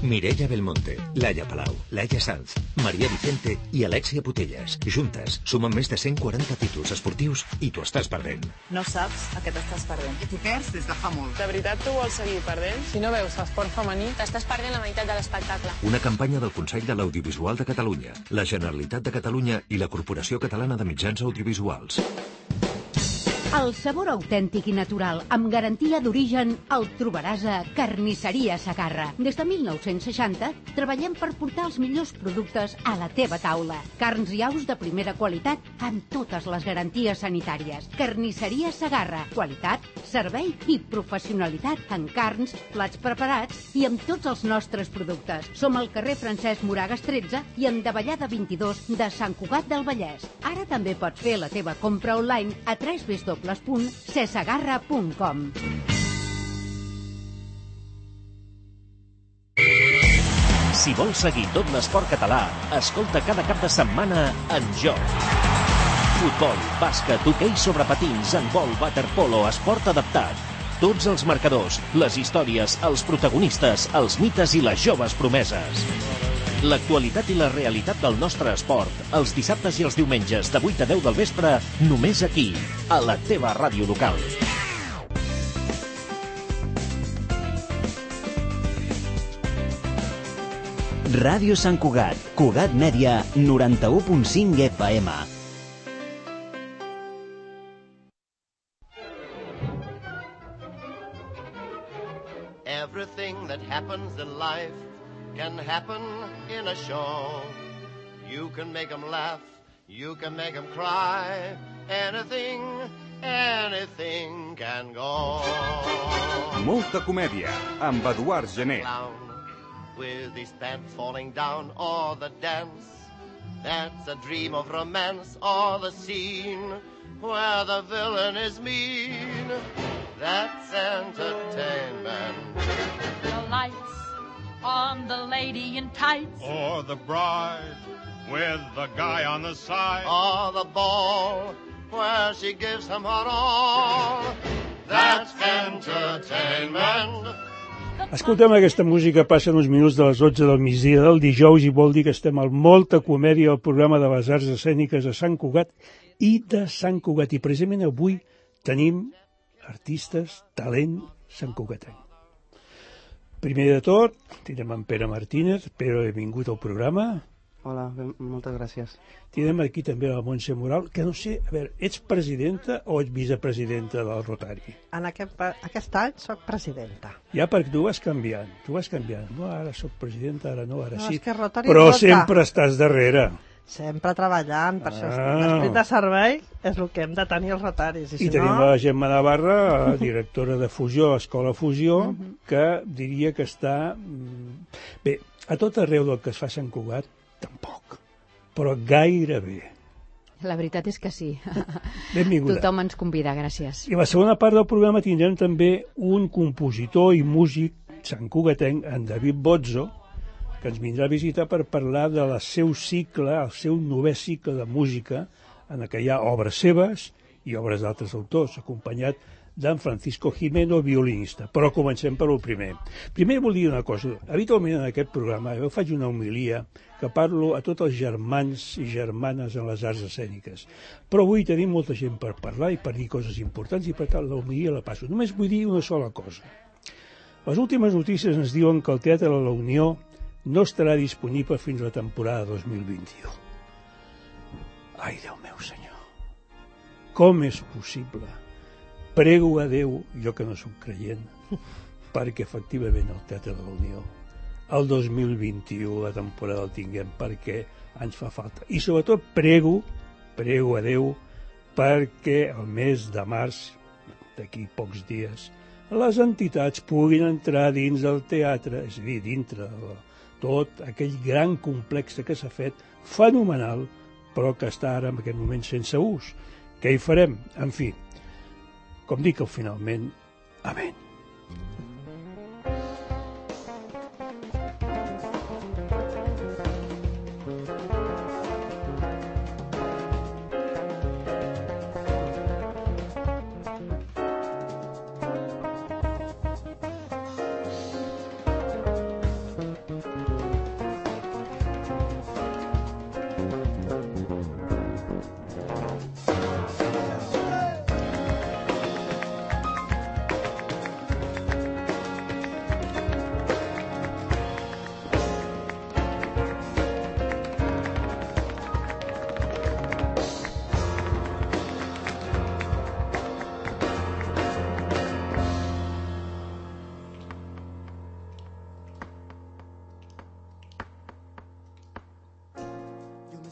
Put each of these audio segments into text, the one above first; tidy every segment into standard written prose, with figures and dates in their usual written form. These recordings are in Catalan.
Mireia Belmonte, Laia Palau, Laia Sanz, Maria Vicente i Alexia Putellas. Juntes sumen més de 140 títols esportius i t'ho estàs perdent. No saps a què t'estàs perdent. I t'ho perds des de fa molt. De veritat tu vols seguir perdent? Si no veus esport femení, t'estàs perdent la meitat de l'espectacle. Una campanya del Consell de l'Audiovisual de Catalunya, la Generalitat de Catalunya i la Corporació Catalana de Mitjans Audiovisuals. El sabor autèntic i natural, amb garantia d'origen, el trobaràs a Carnisseria Segarra. Des de 1960 treballem per portar els millors productes a la teva taula. Carns i aus de primera qualitat amb totes les garanties sanitàries. Carnisseria Segarra. Qualitat, servei i professionalitat en carns, plats preparats i amb tots els nostres productes. Som al carrer Francesc Moragas 13 i en Davallada 22 de Sant Cugat del Vallès. Ara també pots fer la teva compra online a www.cesegarra.com. Si vols seguir tot l'esport català, escolta cada cap de setmana En Joc. Futbol, bàsquet, hoquei sobre patins, handbol, waterpolo, esport adaptat. Tots els marcadors, les històries, els protagonistes, els mites i les joves promeses. L'actualitat i la realitat del nostre esport, els dissabtes i els diumenges de 8 a 10 del vespre, només aquí, a la teva ràdio local. Ràdio Sant Cugat, Cugat Mèdia, 91.5 FM. Everything that happens in life can happen in a show. You can make them laugh, you can make them cry. Anything can go. Molta comèdia, amb Eduard Gené. With his pants falling down, or the dance that's a dream of romance, or the scene where the villain is mean. That's entertainment. The lights on the lady in tights, or the bride with the guy on the side, or the ball where she gives him her all. That's entertainment. Escoltem aquesta música, passen uns minuts de les 12 del migdia del dijous i vol dir que estem al Molta Comèdia, el programa de les arts escèniques de Sant Cugat i de Sant Cugat. I precisament avui tenim artistes, talent santcugatenc. Primer de tot, tindrem en Pere Martínez. Pere, benvingut al programa. Hola, moltes gràcies. Tindrem aquí també la Montse Moral, que no sé, a veure, ets presidenta o ets vicepresidenta del Rotary? En aquest any soc presidenta. Ja, perquè tu vas canviant. No, ara soc presidenta, ara no, ara no, sí. Rotary però sempre estàs darrere. Sempre treballant, per això l'esperit de servei és el que hem de tenir els rotaris. I tenim la Gemma Navarra, directora de Fusió, Escola Fusió, que diria que està... Bé, a tot arreu del que es fa a Sant Cugat, tampoc, però gairebé. La veritat és que sí. Benvinguda. Tothom ens convida, gràcies. I a la segona part del programa tindrem també un compositor i músic santcugatenc, en David Bozzo, que ens vindrà a visitar per parlar del seu cicle, el seu 9è cicle de música, en què hi ha obres seves i obres d'altres autors, acompanyat d'en Francisco Jimeno, violinista. Però comencem per el primer. Primer vol dir una cosa. Habitualment en aquest programa jo faig una homilia que parlo a tots els germans i germanes en les arts escèniques. Però avui tenim molta gent per parlar i per dir coses importants i per tant l'homilia la passo. Només vull dir una sola cosa. Les últimes notícies ens diuen que el Teatre de la Unió no estarà disponible fins a la temporada 2021. Ai, Déu meu senyor, com és possible? Prego a Déu, jo que no soc creient, perquè efectivament el Teatre de la Unió, el 2021, la temporada el tinguem, perquè ens fa falta. I sobretot prego a Déu perquè el mes de març, d'aquí pocs dies, les entitats puguin entrar dins del teatre, és a dir, dintre de tot aquell gran complex que s'ha fet, fenomenal, però que està ara en aquest moment sense ús. Què hi farem? En fi, com dic finalment, amén.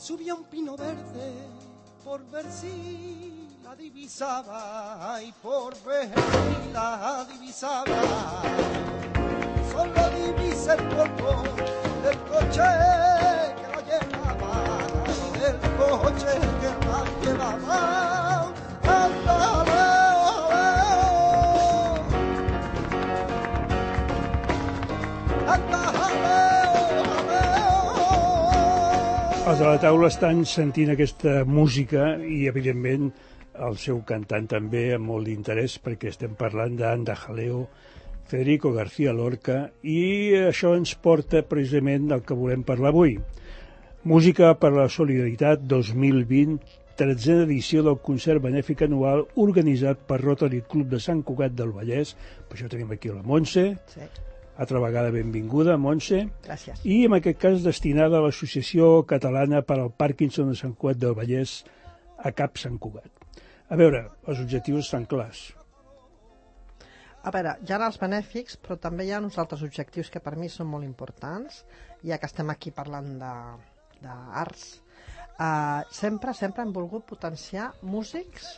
Subí a un pino verde por ver si la divisaba y por ver si la divisaba. Solo divisé el polvo del coche que la llevaba y del coche que la llevaba. Els de la taula estan sentint aquesta música i, evidentment, el seu cantant també amb molt d'interès, perquè estem parlant d'Anda Jaleo, Federico García Lorca, i això ens porta precisament al que volem parlar avui. Música per la Solidaritat 2020, 13a edició del concert benèfic anual organitzat per Rotary Club de Sant Cugat del Vallès. Per això tenim aquí la Montse. Sí. Altra vegada benvinguda, Montse. Gràcies. I en aquest cas destinada a l'Associació Catalana per al Parkinson de Sant Cugat del Vallès, a CAP Sant Cugat. A veure, els objectius estan clars. A veure, hi ha els benèfics, però també hi ha uns altres objectius que per mi són molt importants, ja que estem aquí parlant d'arts. Sempre hem volgut potenciar músics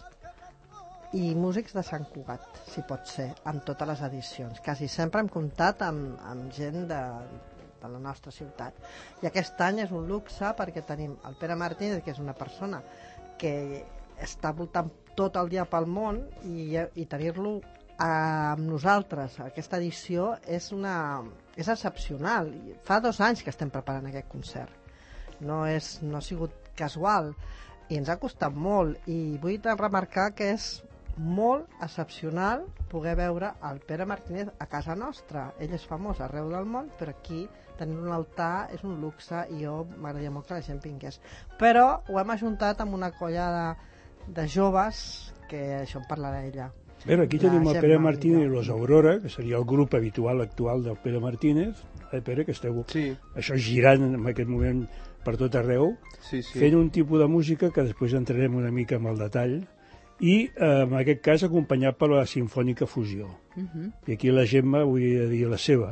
i músics de Sant Cugat, si pot ser, en totes les edicions. Quasi sempre hem comptat amb gent de la nostra ciutat. I aquest any és un luxe perquè tenim el Pere Martínez, que és una persona que està voltant tot el dia pel món, i tenir-lo amb nosaltres aquesta edició és excepcional. Fa 2 anys que estem preparant aquest concert. No ha sigut casual i ens ha costat molt, i vull remarcar que és molt excepcional poder veure el Pere Martínez a casa nostra. Ell és famós arreu del món, però aquí tenir un altar és un luxe i jo m'agradaria molt que la gent vingués. Però ho hem ajuntat amb una colla de joves, que això en parlarà ella. Bé, aquí tenim el Pere Martínez i los Aurora, que seria el grup habitual actual del Pere Martínez. Pere, que esteu això girant en aquest moment per tot arreu, fent un tipus de música que després entrarem una mica amb el detall, i en aquest cas acompanyat per la Simfònica Fusió. I aquí la Gemma volia dir la seva.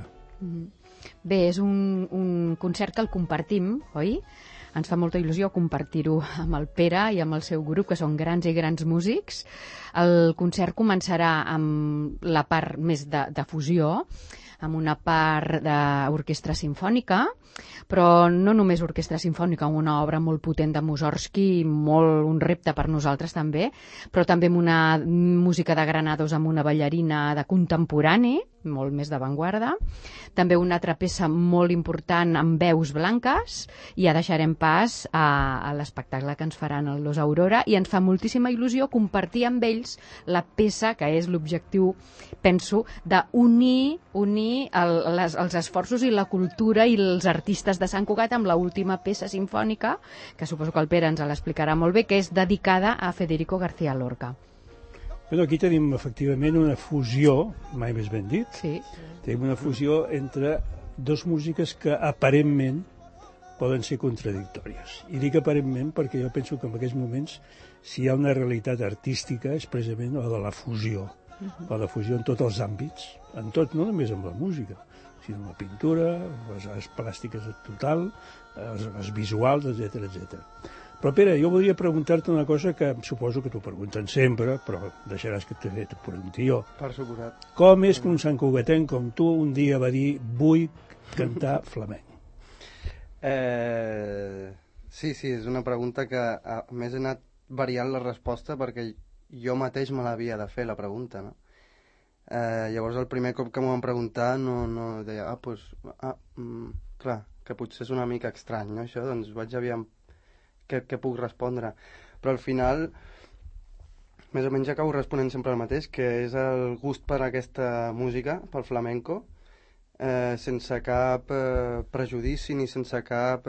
Bé, és un concert que el compartim, oi? Ens fa molta il·lusió compartir-ho amb el Pere i amb el seu grup, que són grans i grans músics. El concert començarà amb la part més de fusió, amb una part d'orquestra simfònica, però no només orquestra simfònica, una obra molt potent de Mussorgsky, un repte per nosaltres també, però també amb una música de Granados, amb una ballarina de contemporani, molt més d'avantguarda, també una altra peça molt important amb veus blanques, i ja deixarem pas a l'espectacle que ens faran Los Aurora, i ens fa moltíssima il·lusió compartir amb ells la peça, que és l'objectiu, penso, d'unir els esforços i la cultura i els artistes de Sant Cugat amb l'última peça sinfònica, que suposo que el Pere ens l'explicarà molt bé, que és dedicada a Federico García Lorca. Però aquí tenim efectivament una fusió, mai més ben dit, tenim una fusió entre dues músiques que aparentment poden ser contradictòries. I dic aparentment perquè jo penso que en aquests moments, si hi ha una realitat artística, és precisament la de la fusió. La fusió en tots els àmbits, en tot, no només amb la música, sinó amb la pintura, les arts plàstiques total, els visuals, etc. Però, Pere, jo voldria preguntar-te una cosa que suposo que t'ho pregunten sempre, però deixaràs que t'ho pregunti jo. Per suposat. Com és que un santcugatenc com tu un dia va dir vull cantar flamenc? Sí, és una pregunta que a més he anat variant la resposta perquè jo mateix me l'havia de fer, la pregunta, no? Llavors el primer cop que m'ho van preguntar no deia, clar, que potser és una mica estrany, no, això? Doncs vaig aviam què puc respondre. Però al final, més o menys acabo responent sempre el mateix, que és el gust per aquesta música, pel flamenco, sense cap prejudici ni sense cap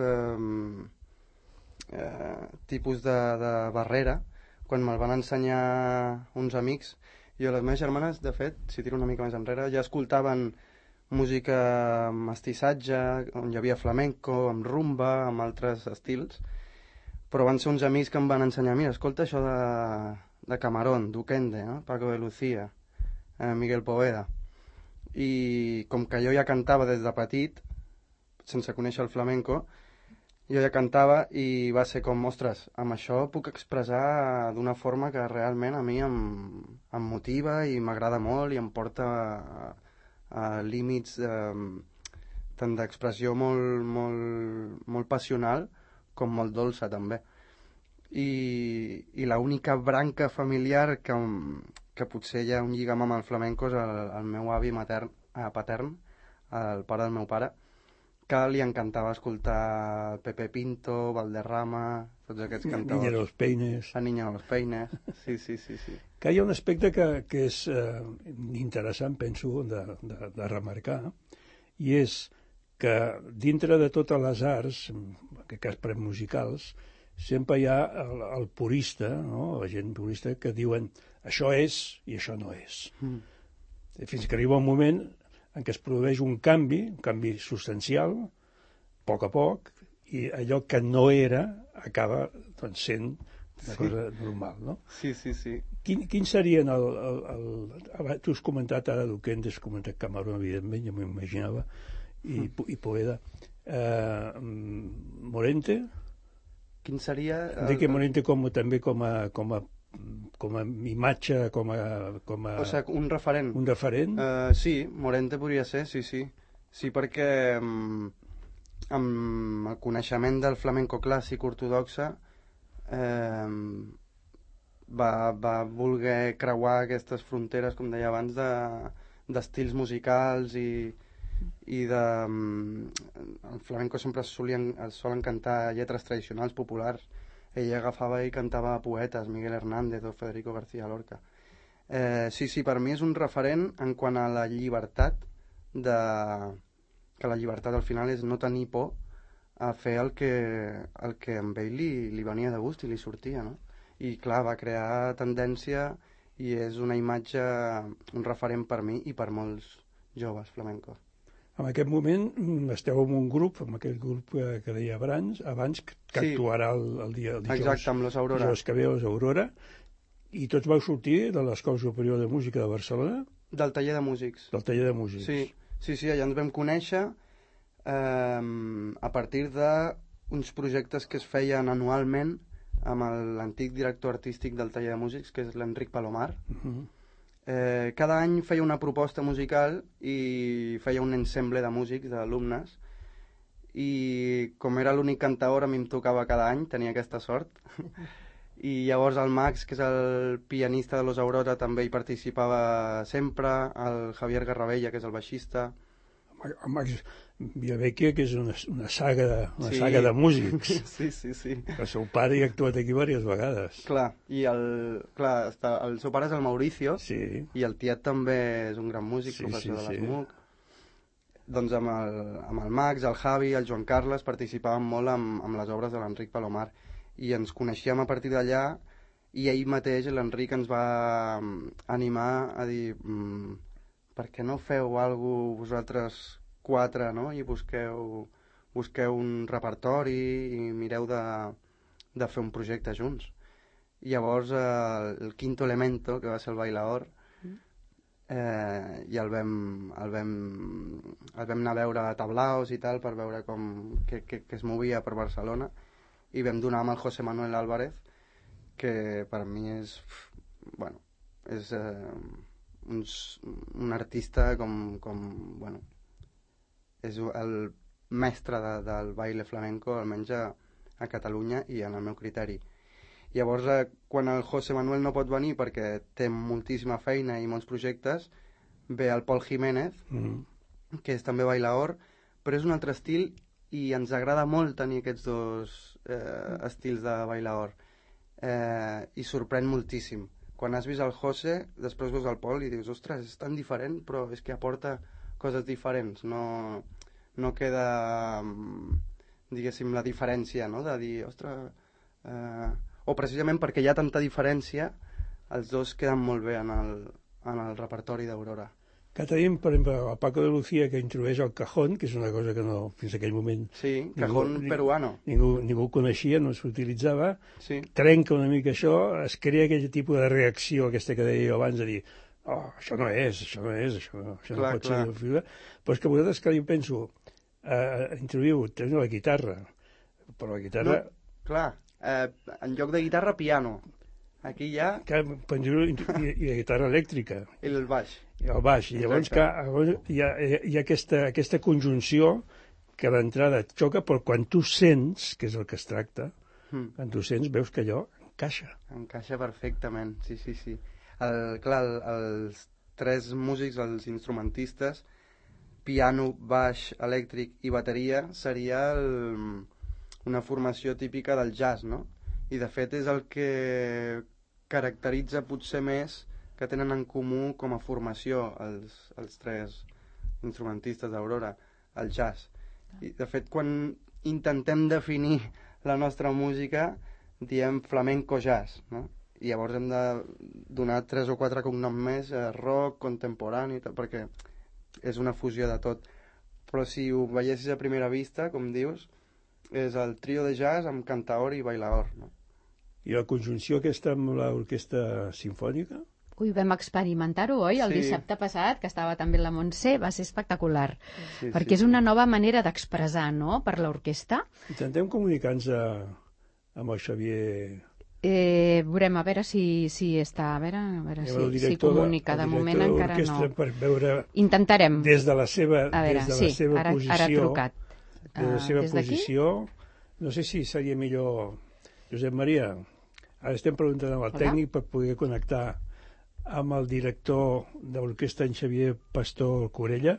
tipus de barrera. Quan me'l van ensenyar uns amics, jo les meves germanes, de fet, si tiro una mica més enrere, ja escoltaven música amb mestissatge, on hi havia flamenco, amb rumba, amb altres estils, però van ser uns amics que em van ensenyar, mira, escolta això de Camarón, Duquende, no? Paco de Lucía, Miguel Poveda. I com que jo ja cantava des de petit, sense conèixer el flamenco, Jo ja cantava i va ser com, ostres, amb això puc expressar d'una forma que realment a mi em motiva i m'agrada molt i em porta a límits tant d'expressió molt passional com molt dolça també. I l'única branca familiar que potser hi ha un lligam amb el flamenco és el meu avi patern, el pare del meu pare, que li encantava escoltar Pepe Pinto, Valderrama, tots aquests cantadors. Niña de los Peines. La Niña de los Peines, sí. Que hi ha un aspecte que és interessant, penso, de remarcar, i és que dintre de totes les arts, en aquest cas premusicals, sempre hi ha el purista, no? La gent purista que diuen això és i això no és. Fins que arriba un moment en què es produeix un canvi substancial, a poc, i allò que no era acaba sent una cosa normal, no? Sí. Quin serien tu has comentat ara Duquende, has comentat Camarón, evidentment, ja m'ho imaginava, i Poveda. Morente? Quin seria? Enrique Morente també com a imatge, com a... O sigui, un referent. Un referent? Sí, Morente podria ser, sí. Sí, perquè amb el coneixement del flamenco clàssic ortodoxa va voler creuar aquestes fronteres, com deia abans, d'estils musicals i el flamenco sempre solen cantar lletres tradicionals populars. Ella agafava i cantava poetes, Miguel Hernández o Federico García Lorca. Sí, per mi és un referent en quant a la llibertat, que la llibertat al final és no tenir por a fer el que amb ell li venia de gust i li sortia, no? I clar, va crear tendència i és una imatge, un referent per mi i per molts joves flamencos. En aquest moment esteu en un grup, amb aquest grup que deia abans que actuarà el dijous. Exacte, amb los Aurora. Dijous que ve a Aurora. I tots vau sortir de l'Escola Superior de Música de Barcelona? Del taller de músics. Del taller de músics. Sí, allà ens vam conèixer a partir d'uns projectes que es feien anualment amb l'antic director artístic del taller de músics, que és l'Enric Palomar. Cada any feia una proposta musical i feia un ensemble de músics, d'alumnes, i com era l'únic cantaor a mi em tocava cada any, tenia aquesta sort, i llavors el Max, que és el pianista de Los Aurora, també hi participava sempre, el Javier Garrabella, que és el baixista. El Max Viavecchia, que és una saga de músics. Sí. El seu pare hi ha actuat aquí diverses vegades. Clar, i el seu pare és el Mauricio, i el tiet també és un gran músic, professor de l'ESMUC. Doncs amb el Max, el Javi, el Joan Carles participàvem molt amb les obres de l'Enric Palomar, i ens coneixíem a partir d'allà, i ell mateix, l'Enric, ens va animar a dir per què no feu alguna cosa vosaltres 4, no? I busqueu un repertori i mireu de fer un projecte junts. I llavors el Quinto Elemento, que va ser el Bailaor, i el vam anar a veure a tablaos i tal, per veure què es movia per Barcelona, i vam donar amb el José Manuel Álvarez, que per mi és un artista és el mestre del baile flamenco, almenys a Catalunya i en el meu criteri. Llavors, quan el José Manuel no pot venir perquè té moltíssima feina i molts projectes, ve el Pol Jiménez, que és també bailaor, però és un altre estil i ens agrada molt tenir aquests dos estils de bailaor. I sorprèn moltíssim. Quan has vist el José, després veus el Pol i dius, ostres, és tan diferent, però és que aporta coses diferents. No queda, diguéssim, la diferència, no? De dir, ostres... O precisament perquè hi ha tanta diferència, els dos queden molt bé en el repertori d'Aurora. Que tenim, per exemple, el Paco de Lucía, que introdueix el cajón, que és una cosa que no, fins a aquell moment... Sí, cajón peruano. Ningú coneixia, no s'utilitzava. Sí. Trenca una mica això, es crea aquell tipus de reacció, aquesta que deia abans, de dir això no pot ser. Però és que vosaltres, que jo penso, introduïu, teniu la guitarra, Però la guitarra... No, clar, en lloc de guitarra, piano. Aquí hi ha... I la guitarra elèctrica. I el baix. I el baix. I llavors hi ha aquesta conjunció que a l'entrada et xoca, però quan tu sents, que és el que es tracta, quan tu sents veus que allò encaixa. Encaixa perfectament, sí. Clar, els tres músics, els instrumentistes, piano, baix, elèctric i bateria, seria una formació típica del jazz, no? I de fet és el que caracteritza potser més que tenen en comú com a formació els tres instrumentistes d'Aurora, el jazz. I de fet quan intentem definir la nostra música diem flamenco jazz, no? I llavors hem de donar 3 o 4 cognoms més, rock, contemporani, perquè és una fusió de tot. Però si ho veiessis a primera vista, com dius, és el trio de jazz amb cantaor i bailaor, no? I la conjunció aquesta amb l'orquestra sinfònica? Ui, vam experimentar-ho, oi? El dissabte passat, que estava també la Montse, va ser espectacular. Perquè és una nova manera d'expressar, no?, per l'orquestra. Intentem comunicar-nos amb el Xavier... Veurem, a veure si està, a veure si comunica. De moment encara no. Per veure... Intentarem. Des de la seva posició... Ara ha trucat. Des de la seva posició... No sé si seria millor... Josep Maria, ara estem preguntant al tècnic per poder connectar amb el director de l'orquestra, en Xavier Pastor Corella.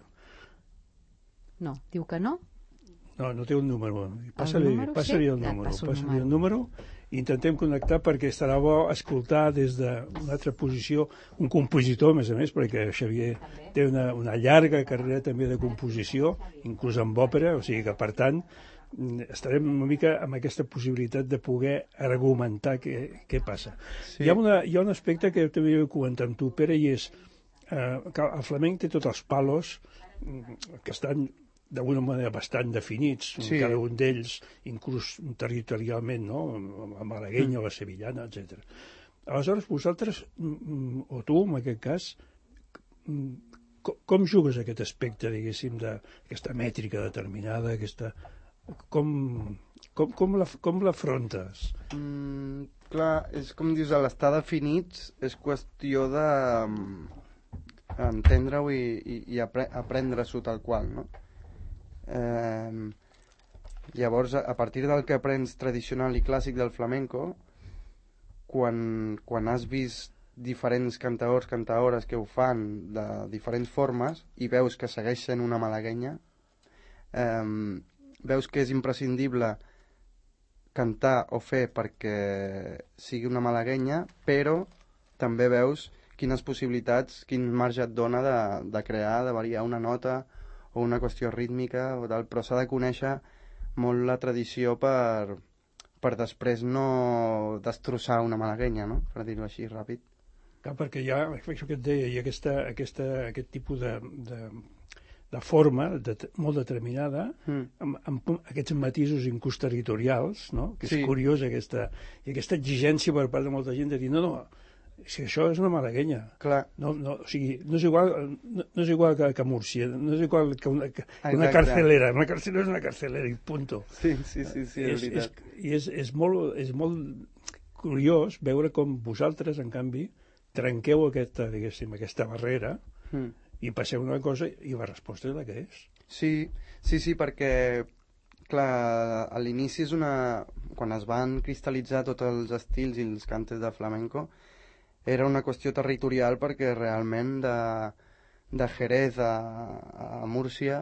No, diu que no. No té un número. Passa-li el número. Intentem connectar perquè estarà bo escoltar des d'una altra posició un compositor, a més, perquè Xavier té una llarga carrera també de composició, inclús amb òpera, o sigui que, per tant, estarem una mica amb aquesta possibilitat de poder argumentar què passa. Sí. Hi ha un aspecte que també vull comentar amb tu, Pere, i és que el flamenc té tots els palos que estan d'alguna manera bastant definits, cada un d'ells, inclús territorialment, no? La malaguenya o la sevillana, etc. Aleshores, vosaltres, o tu, en aquest cas, com jugues aquest aspecte, diguéssim, d'aquesta mètrica determinada, com l'afrontes? Clar, és com dius, a l'estar definits és qüestió d'entendre-ho i aprendre-s'ho tal qual, no? Llavors, a partir del que aprens tradicional i clàssic del flamenco, quan has vist diferents cantaors, cantaores que ho fan de diferents formes i veus que segueix sent una malaguenya, veus que és imprescindible cantar o fer perquè sigui una malaguenya, però també veus quines possibilitats, quin marge et dona de crear, de variar una nota o una qüestió rítmica, però s'ha de conèixer molt la tradició per després no destrossar una malaguenya, no? Per dir-ho així ràpid. Clar, perquè hi ha, això que et deia, hi ha aquest tipus de forma molt determinada, amb aquests matisos inclús territorials, no? Que és curiós aquesta exigència per part de molta gent de dir, no, si això és una malaguenya. Clar. O sigui, no és igual que Múrcia, no és igual que una carcelera. Una carcelera és una carcelera i punto. Sí, és veritat. I és molt curiós veure com vosaltres, en canvi, trenqueu aquesta barrera i passeu una cosa i la resposta és la que és. Sí, perquè clar, a l'inici és quan es van cristal·litzar tots els estils i els cantes de flamenco, era una qüestió territorial perquè realment de Jerez a Múrcia,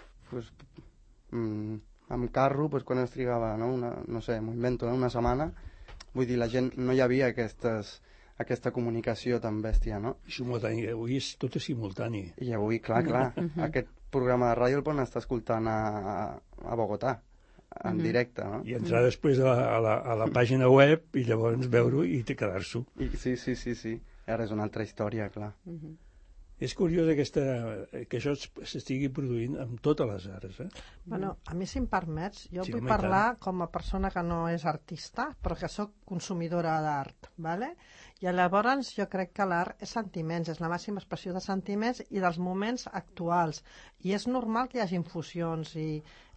amb carro, quan es trigava, no sé, m'ho invento, una setmana, vull dir, la gent, no hi havia aquesta comunicació tan bèstia, no? I simultani, avui tot és simultani. I avui, clar, aquest programa de ràdio el poden estar escoltant a Bogotà, en directe, no? I entrar després a la pàgina web i llavors veure-ho i quedar-s'ho. Sí. Ara és una altra història, clar. És curiós que això s'estigui produint amb totes les arts, Bueno, a mi, si em permets, jo vull parlar com a persona que no és artista, però que sóc consumidora d'art, ¿vale? I llavors jo crec que l'art és sentiments, és la màxima expressió de sentiments i dels moments actuals. I és normal que hi hagi infusions i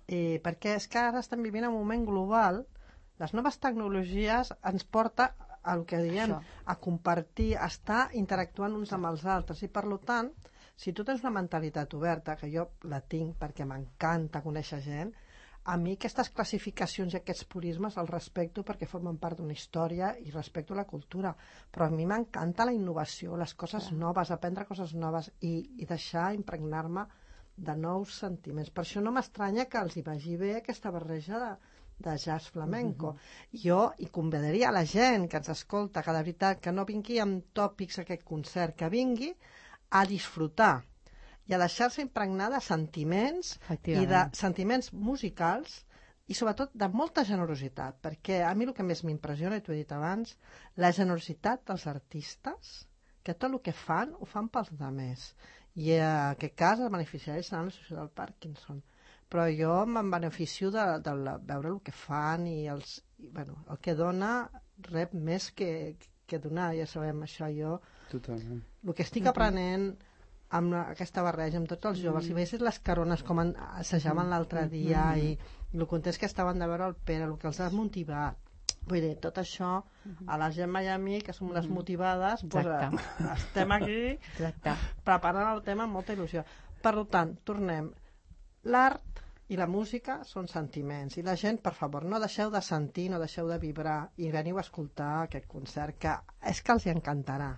perquè és que ara estem vivint en un moment global, les noves tecnologies ens porta el que diem, a compartir, a estar interactuant uns amb els altres, i per tant, si tu tens una mentalitat oberta, que jo la tinc perquè m'encanta conèixer gent, a mi aquestes classificacions i aquests purismes els respecto perquè formen part d'una història i respecto la cultura, però a mi m'encanta la innovació, les coses noves, aprendre coses noves i deixar impregnar-me de nous sentiments. Per això no m'estranya que els hi vagi bé aquesta barreja de jazz flamenco. Jo hi convidaria a la gent que ens escolta que de veritat que no vingui amb tòpics a aquest concert, que vingui a disfrutar i a deixar-se impregnar de sentiments i de sentiments musicals i sobretot de molta generositat, perquè a mi el que més m'impressiona, i t'ho he dit abans, la generositat dels artistes, que tot el que fan, ho fan pels altres. I en aquest cas els beneficiaris seran l'associació del Parkinson. Però jo me'n beneficio de veure el que fan i el que dona rep més que donar, ja sabem això jo. Totalment. El que estic aprenent amb aquesta barreja, amb tots els joves, si veiessis les carones com assajaven l'altre dia i el contents que estaven de veure el Pere, el que els ha motivat, vull dir, tot això a la gent Miami, que som les motivades, estem aquí preparant el tema amb molta il·lusió. Per tant, tornem, l'art i la música són sentiments, i la gent, per favor, no deixeu de sentir, no deixeu de vibrar i veniu a escoltar aquest concert, que és que els hi encantarà,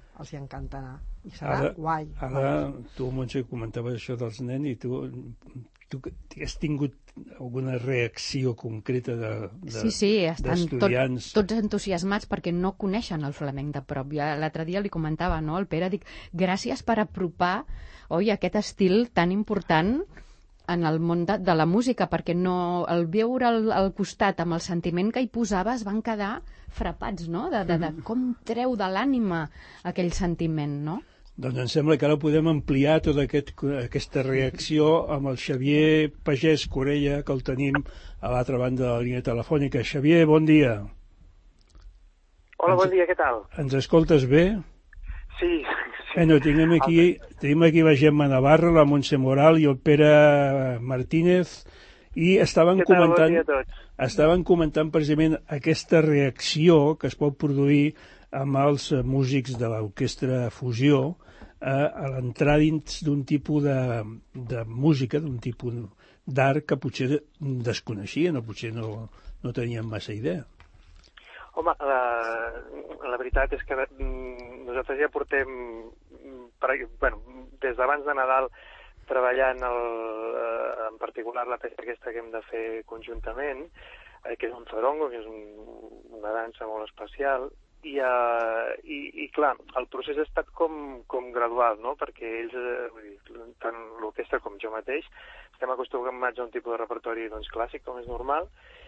i serà guai. Ara tu, Montse, comentaves això dels nens i tu has tingut alguna reacció concreta d'estudiants? Tots entusiasmats perquè no coneixen el flamenc de prop. L'altre dia li comentava, no, al Pere, dic, gràcies per apropar aquest estil tan important en el món de la música, perquè no, al veure al costat amb el sentiment que hi posava es van quedar frapats, no?, de com treu de l'ànima aquell sentiment, no? Doncs em sembla que ara podem ampliar tota aquesta reacció amb el Xavier Pagès Corella, que el tenim a l'altra banda de la línia telefònica. Xavier, bon dia. Hola, bon dia, què tal? Ens escoltes bé? Sí. Bueno, tenim aquí la Gemma Navarra, la Montse Moral i el Pere Martínez, i estaven comentant precisament aquesta reacció que es pot produir amb els músics de l'orquestra Fusió a l'entrar dins d'un tipus de música, d'un tipus d'art que potser desconeixien o potser no tenien massa idea. Home, la veritat és que nosaltres ja portem, des d'abans de Nadal, treballant en particular la peça aquesta que hem de fer conjuntament, que és un zorongo, que és una dansa molt especial, i clar, el procés ha estat com gradual, no? Perquè ells, tant l'orquestra com jo mateix, estem acostumats a un tipus de repertori clàssic, com és normal,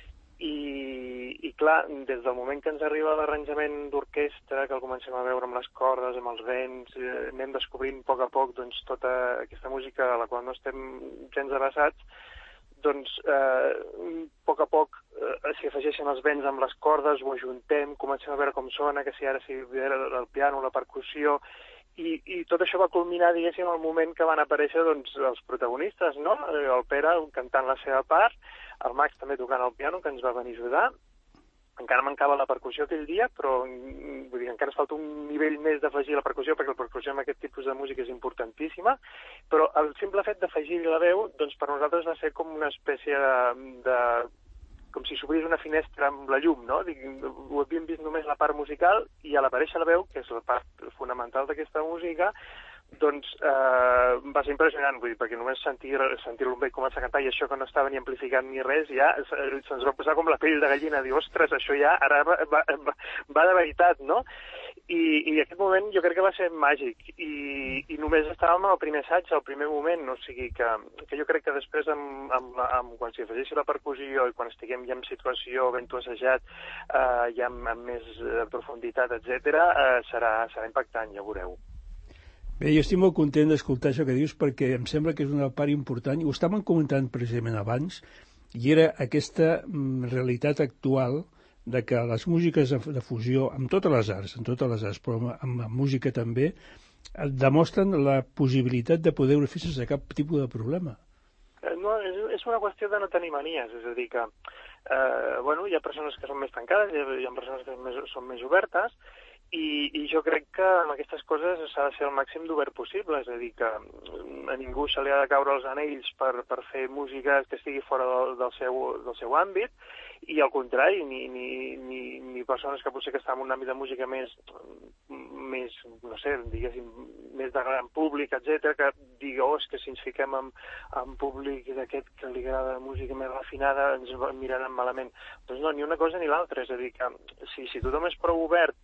i clar, des del moment que ens arriba l'arranjament d'orquestra, que el comencem a veure amb les cordes, amb els vents, anem descobrint a poc tota aquesta música a la qual no estem gens avesats, doncs a poc s'hi afegeixen els vents amb les cordes, ho ajuntem, comencem a veure com sona, que si ara el piano, la percussió, i tot això va culminar, diguéssim, al moment que van aparèixer els protagonistes, no? El Pere cantant la seva part, el Max també tocant el piano, que ens va venir a ajudar. Encara mancava la percussió aquell dia, però vull dir, encara ens falta un nivell més d'afegir la percussió, perquè la percussió en aquest tipus de música és importantíssima, però el simple fet d'afegir-hi la veu, doncs per nosaltres va ser com una espècie de com si s'obrís una finestra amb la llum, no? Ho havíem vist només la part musical, i a l'aparèixer la veu, que és la part fonamental d'aquesta música, doncs va ser impressionant, vull dir, perquè només sentir-lo bé començar a cantar, i això que no estava ni amplificat ni res, ja se'ns va posar com la pell de gallina, dir, ostres, això ja ara va de veritat, no? I aquest moment jo crec que va ser màgic, i només estàvem en el primer assaig, al primer moment, o sigui que jo crec que després, quan s'hi afegeixi la percussió i quan estiguem ja en situació, ben-ho assajat, ja amb més profunditat, etc., serà impactant, ja ho veureu. Bé, jo estic molt content d'escoltar això que dius, perquè em sembla que és una part important, i ho estàvem comentant precisament abans, i era aquesta realitat actual de que les músiques de fusió, amb totes les arts, però amb la música també, demostren la possibilitat de poder fer sense cap tipus de problema. No, és una qüestió de no tenir manies, és a dir que hi ha persones que són més tancades, hi ha persones que són més obertes, i jo crec que amb aquestes coses s'ha de ser el màxim d'obert possible, és a dir, que a ningú se li ha de caure els anells per fer música que estigui fora del seu àmbit, i al contrari, ni persones que potser que estan en un àmbit de música més no sé, diguéssim, més de gran públic, etc, que digui, és que si ens fiquem en públic d'aquest que li agrada música més refinada ens miraran malament. Doncs no, ni una cosa ni l'altra, és a dir, que si tothom és prou obert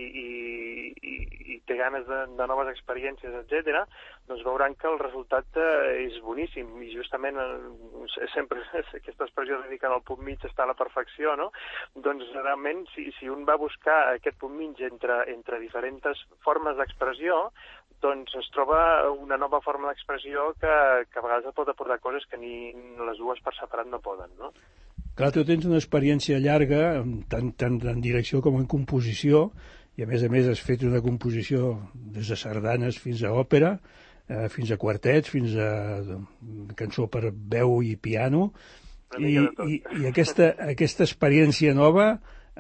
i té ganes de noves experiències, etc, doncs veuran que el resultat és boníssim, i justament sempre aquesta expressió de dir que en el punt mig està la perfecció, no? Doncs realment, si un va a buscar aquest punt mig entre diferents formes d'expressió, doncs es troba una nova forma d'expressió que a vegades pot aportar coses que ni les dues per separat no poden, no? Clar, tu tens una experiència llarga, tant en direcció com en composició, i a més has fet una composició des de sardanes fins a òpera, fins a quartets, fins a cançó per veu i piano, i aquesta experiència nova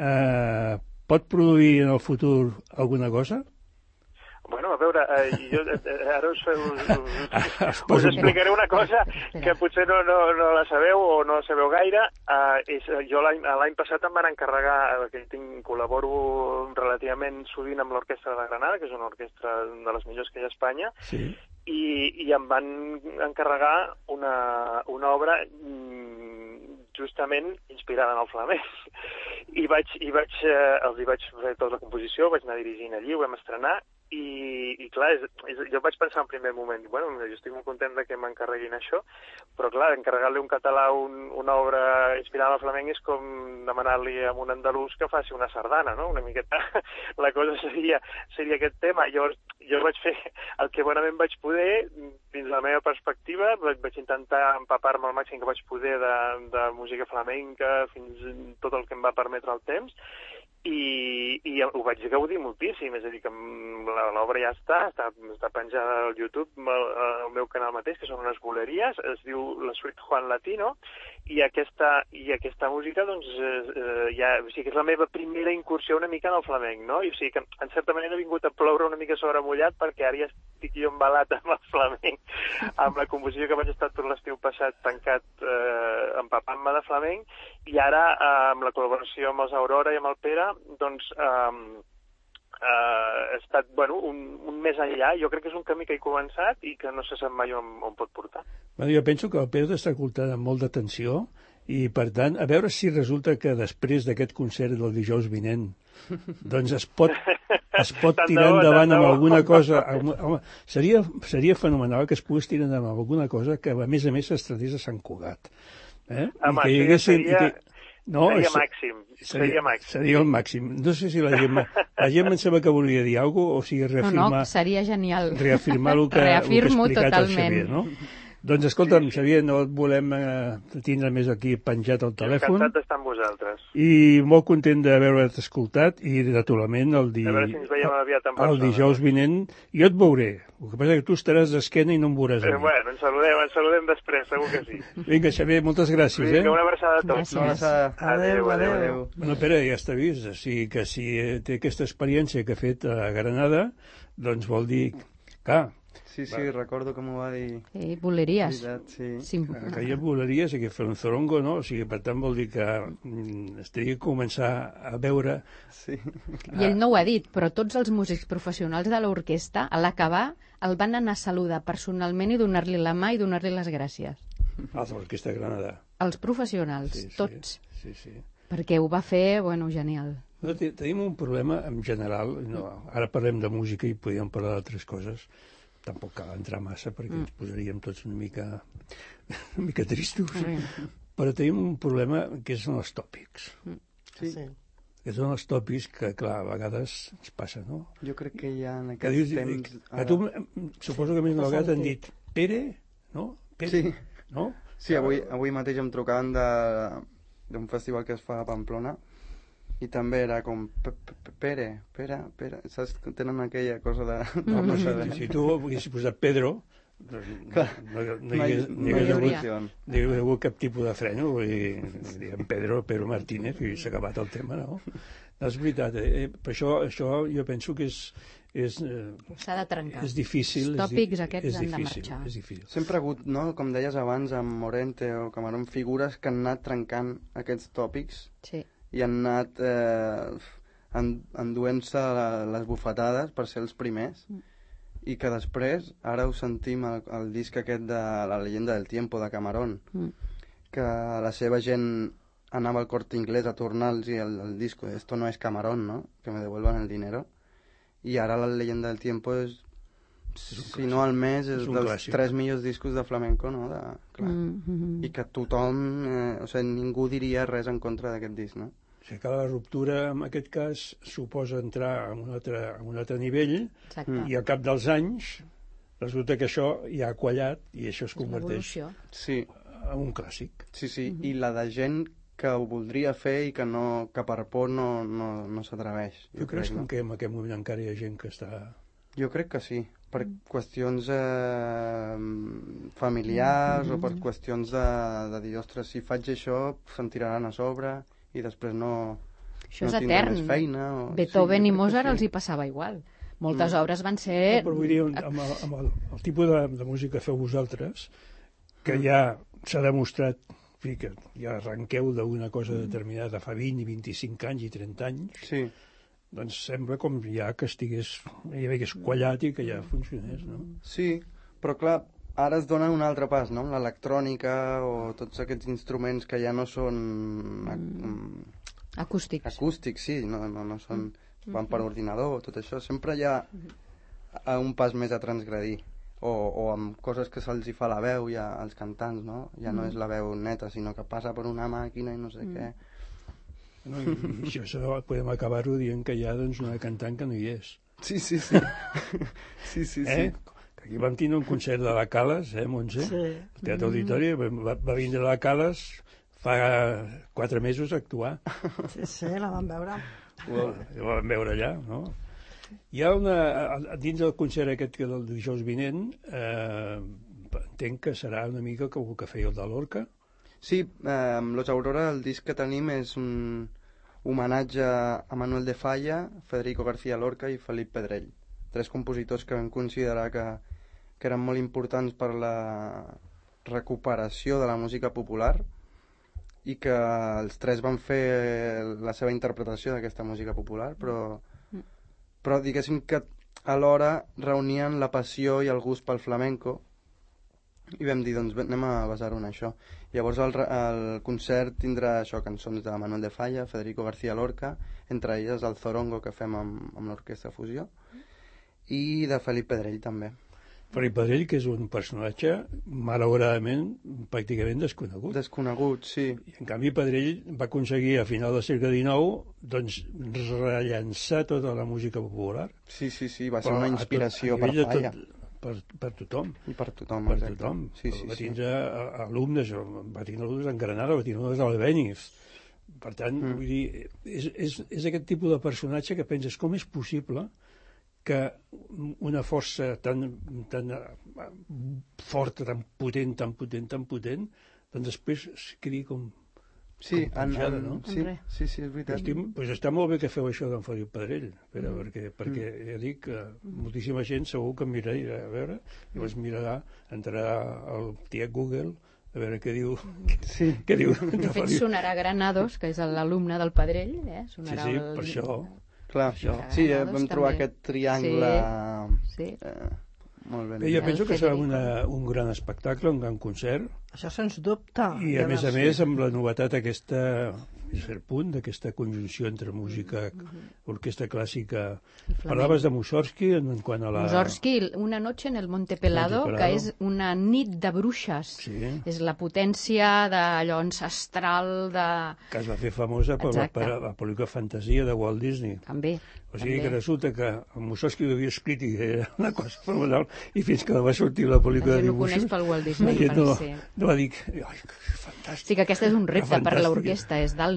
pot produir en el futur alguna cosa? Bueno, a veure, jo ara us explicaré una cosa que potser no la sabeu o no la sabeu gaire. Jo l'any passat em van encarregar, que col·laboro relativament sovint amb l'Orquestra de Granada, que és una orquestra de les millors que hi ha a Espanya, i em van encarregar una obra justament inspirada en el flamenc. I els vaig fer tota la composició, vaig anar dirigint allí, ho vam estrenar, i clar, jo vaig pensar en primer moment, bueno, jo estic molt content que m'encarreguin això, però clar, encarregar-li un català una obra inspirada en el flamenc és com demanar-li a un andalús que faci una sardana, no? Una miqueta la cosa seria aquest tema. Llavors jo vaig fer el que bonament vaig poder, dins la meva perspectiva, vaig intentar empapar-me al màxim que vaig poder de música flamenca, fins tot el que em va permetre el temps, i ho vaig gaudir moltíssim, és a dir, que l'obra ja està penjada al YouTube, al meu canal mateix, que són unes boleries, es diu La Suite Juan Latino, i aquesta música, doncs, o sigui, que és la meva primera incursió una mica en el flamenc, no? I o sigui que, en certa manera, he vingut a ploure una mica sobre mullat, perquè ara ja estic jo embalat amb el flamenc, amb la composició que vaig estar tot l'estiu passat tancat, empapant-me de flamenc, i ara, amb la col·laboració amb els Aurora i amb el Pere, doncs ha estat, un més enllà. Jo crec que és un camí que he començat i que no se sap mai on pot portar. Bueno, jo penso que el Pere t'està escoltant amb molt d'atenció i, per tant, a veure si resulta que després d'aquest concert del dijous vinent doncs es pot tirar endavant amb alguna cosa. Home, seria fenomenal que es pogués tirar endavant amb alguna cosa que, a més s'estrenés a Sant Cugat. Home, seria màxim. Seria el màxim. No sé si la Gemma em sembla que volia dir alguna cosa, o sigui, reafirmar... No, seria genial. Reafirmar el que ha explicat el Xavier, no? Doncs escolta'm, Xavier, no et volem tindre més aquí penjat al telèfon. Encantat d'estar amb vosaltres. I molt content d'haver-te escoltat, i naturalment el dijous vinent jo et veuré. El que passa és que tu estaràs d'esquena i no em veuràs a mi. Bueno, ens saludem després, segur que sí. Vinga, Xavier, moltes gràcies. Vinga, una abraçada a tots. Adéu. Bueno, Pere, ja està vist. O sigui que si té aquesta experiència que ha fet a Granada, doncs vol dir que... Sí, recordo com ho va dir. Boleries. Sí. Que hi ha boleries i que fer un zorongo, no? O sigui, per tant, vol dir que es tenia que començar a veure... Sí. I ell no ho ha dit, però tots els músics professionals de l'orquestra, a l'acabar, el van anar a saludar personalment i donar-li la mà i donar-li les gràcies. Els de l'Orquestra de Granada. Els professionals, tots. Sí. Perquè ho va fer, genial. Tenim un problema en general, ara parlem de música i podríem parlar d'altres coses, tampoc cal entrar massa perquè ens posaríem tots una mica tristos, però tenim un problema que són els tòpics. Sí. Que són els tòpics que, clar, a vegades ens passa, no? Jo crec que hi ha en aquest temps... Que tu, suposo que més d'una vegada t'han dit Pere, no? Sí. No? Sí, avui mateix em trucaven d'un festival que es fa a Pamplona i també era com Pere, saps? Tenen aquella cosa de no saber. Si tu haguessis posat Pedro, no hi hagués hagut cap tipus de freno, diguem Pedro Martínez, i s'ha acabat el tema, no? No, és veritat, per això jo penso que s'ha de trencar. És difícil. Els tòpics aquests han de marxar. És difícil. Sempre ha hagut, no? Com deies abans, amb Morente o Camarón, figures que han anat trencant aquests tòpics i han anat enduent-se les bufetades per ser els primers i que després, ara ho sentim el disc aquest de La leyenda del tiempo de Camarón, que la seva gent anava al Corte Inglés a tornar-los el disco, esto no es Camarón, ¿no? Que me devuelvan el dinero. I ara La leyenda del tiempo és si no el mes, és dels 3 millors discos de flamenco, no? I que tothom, o sigui, ningú diria res en contra d'aquest disc, no? O sigui que la ruptura, en aquest cas, suposa entrar en un altre nivell. Exacte. I al cap dels anys resulta que això ja ha quallat i això es converteix en un clàssic. Sí, i la de gent que ho voldria fer i que per por no s'atreveix. Tu creus que en aquest moment encara hi ha gent que està... Jo crec que sí, per qüestions familiars o per qüestions de dir, ostres, si faig això se'n tiraran a sobre i després no tindré més feina. Beethoven i Mozart els hi passava igual. Moltes obres van ser... Però vull dir, amb el tipus de música que feu vosaltres, que ja s'ha demostrat que ja arrenqueu d'una cosa determinada fa 20, 25 anys i 30 anys, doncs sembla com ja que ja hagués quallat i que ja funcionés, no? Sí, però clar, ara es dona un altre pas, no? L'electrònica o tots aquests instruments que ja no són... acústics. Acústics, sí, no són... van per ordinador, tot això. Sempre hi ha un pas més a transgredir. O amb coses que se'ls hi fa la veu ja als cantants, no? Ja no és la veu neta, sinó que passa per una màquina i no sé què. No, i això podem acabar-ho dient que hi ha una cantant que no hi és. Sí. Aquí vam tenir un concert de la Calas, Montse? Sí. El Teatre Auditori, va vindre la Calas fa 4 mesos a actuar. Sí, la vam veure. La vam veure allà, no? Hi ha dins del concert aquest del dijous vinent, entenc que serà una mica com el que feia el de l'Orca. Sí, amb Los Aurora el disc que tenim és un homenatge a Manuel de Falla, Federico García Lorca i Felip Pedrell. 3 compositors que vam considerar que eren molt importants per la recuperació de la música popular i que els 3 van fer la seva interpretació d'aquesta música popular, però diguéssim que alhora reunien la passió i el gust pel flamenco i vam dir, doncs anem a basar-ho en això. Llavors el concert tindrà això, cançons de Manuel de Falla, Federico García Lorca, entre elles el Zorongo que fem amb l'Orquestra Fusió, i de Felip Pedrell també. Felip Pedrell, que és un personatge malauradament pràcticament desconegut. Desconegut, sí. I en canvi Pedrell va aconseguir a final del segle XIX doncs rellançar tota la música popular. Sí, va ser una inspiració per Falla. Per tothom. I per tothom, per tothom. Va tindre alumnes en Granada, va tindre alumnes a Albéniz. Per tant, vull dir, és aquest tipus de personatge que penses com és possible que una força tan forta, tan potent, doncs després es quedi com penjada, no? Sí, és veritat. Doncs està molt bé que feu això d'en Felip Pedrell, perquè ja dic que moltíssima gent segur que mirarà a veure, llavors entrarà al tiet Google a veure què diu. De fet, sonarà Granados, que és l'alumne del Pedrell, Sí, per això. Clar, sí, vam trobar aquest triangle molt ben. Jo penso que serà un gran espectacle, un gran concert. Això sens dubte. I a més, amb la novetat aquesta, a cert punt, d'aquesta conjunció entre música, orquestra clàssica. Parlaves de Mussorgsky en quant a la... Mussorgsky, Una noche en el Monte Pelado, que és una nit de bruixes. És la potència d'allò ancestral de... Que es va fer famosa per la pel·lícula Fantasia de Walt Disney. També. O sigui que resulta que el Mussorgsky ho havia escrit i era una cosa fenomenal i fins que va sortir la pel·lícula de dibuixos... La gent ho coneix pel Walt Disney, no va dir, ai, fantàstic. Sí, que aquest és un repte per l'orquestra, és d'alt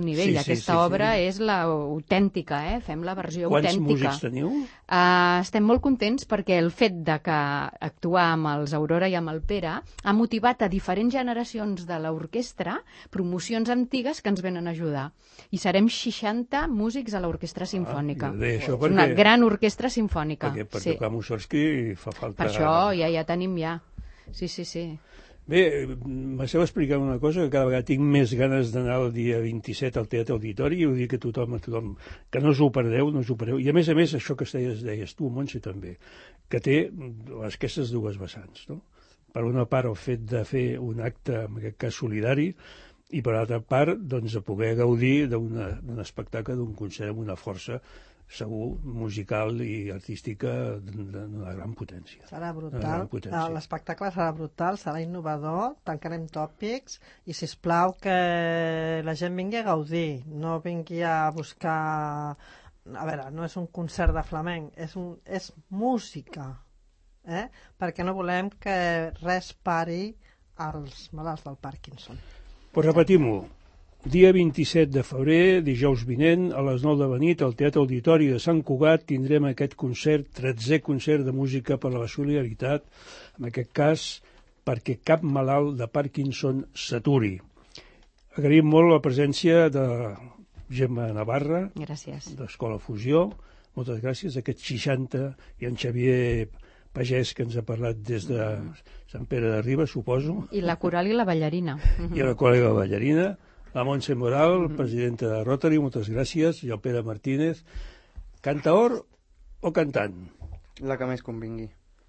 alt nivell. Aquesta obra és l'autèntica, fem la versió autèntica. Quants músics teniu? Estem molt contents perquè el fet de que actuar amb els Aurora i amb el Pere ha motivat a diferents generacions de l'orquestra promocions antigues que ens venen a ajudar. I serem 60 músics a l'orquestra simfònica. És una gran orquestra simfònica. Perquè per tocar Mussorgsky fa falta... Per això ja tenim ja. Sí. Bé, m'esteu explicant una cosa, que cada vegada tinc més ganes d'anar el dia 27 al Teatre Auditori, i ho dic a tothom, que no us ho perdeu, I a més, això que deies tu, Montse, també, que té aquestes dues vessants, no? Per una part, el fet de fer un acte, en aquest cas solidari, i per l'altra part, doncs, de poder gaudir d'un espectacle, d'un concert amb una força segur, musical i artística d'una gran potència. Serà brutal, l'espectacle serà brutal, serà innovador, tancarem tòpics i, sisplau, que la gent vingui a gaudir, no vingui a buscar... A veure, no és un concert de flamenc, és música, perquè no volem que res pari als malalts del Parkinson. Pues repetim-ho. Dia 27 de febrer, dijous vinent, a les 9 de la nit, al Teatre Auditori de Sant Cugat, tindrem aquest concert, 13è concert de música per a la solidaritat, en aquest cas perquè cap malalt de Parkinson s'aturi. Agraïm molt la presència de Gemma Navarra, d'Escola Fusió, moltes gràcies, aquests 60, i en Xavier Pagès, que ens ha parlat des de Sant Pere de Ribes, suposo. I la coral i la ballarina. I la coral i la ballarina. La Montse Moral, presidenta de Rotary, moltes gràcies, i el Pere Martínez. Cantaor o cantant? La que més convingui.